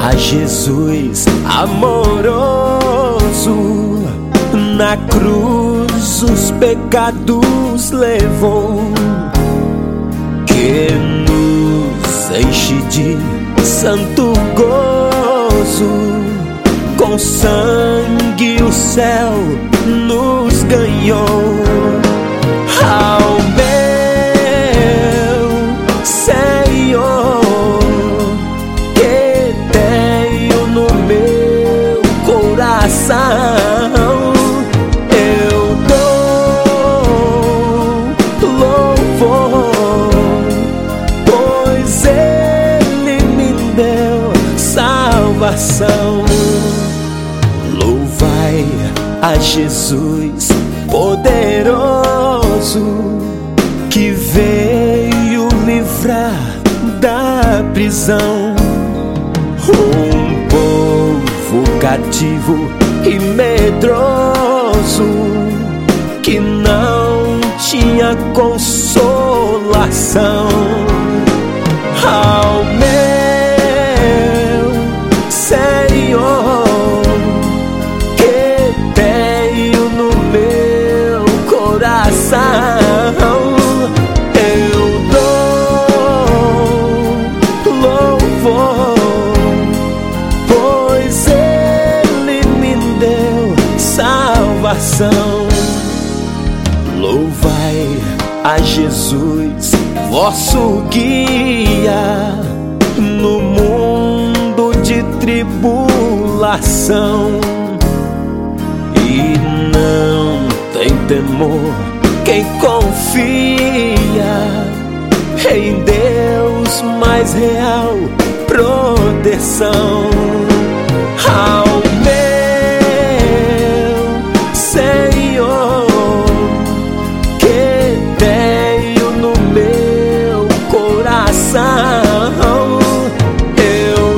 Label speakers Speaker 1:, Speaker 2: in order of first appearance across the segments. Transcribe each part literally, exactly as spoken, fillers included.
Speaker 1: a Jesus amoroso. Na cruz os pecados levou, que nos enche de santo gozo. Com sangue o céu nos ganhou. Ao meu Senhor, que tenho no meu coração, eu dou louvor, pois Ele me deu salvação. Louvai a Jesus poderoso, que veio livrar da prisão um povo cativo e medroso, que não tinha consolação. Ao meu Senhor, que tenho no meu coração, eu dou louvor, pois Ele me deu salvação. Louvai a Jesus, vosso guia, no mundo de tribulação. E não tem temor quem confia em Deus mais real proteção. Ao meu Senhor, que tenho no meu coração, eu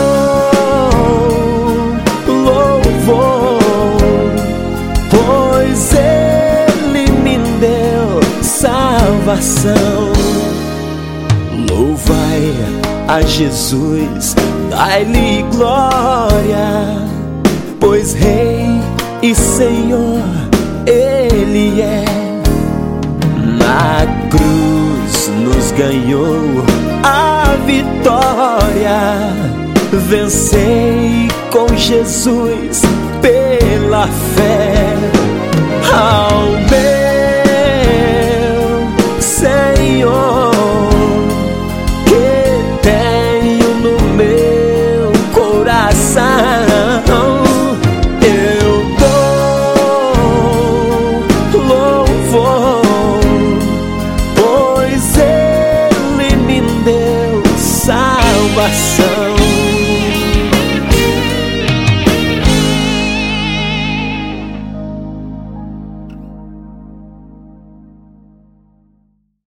Speaker 1: dou louvor, pois Ele me deu salvação. Louvai a Jesus, dai-lhe glória, pois Rei e Senhor Ele é. Na cruz nos ganhou a vitória, vencei com Jesus pela fé. Ao meu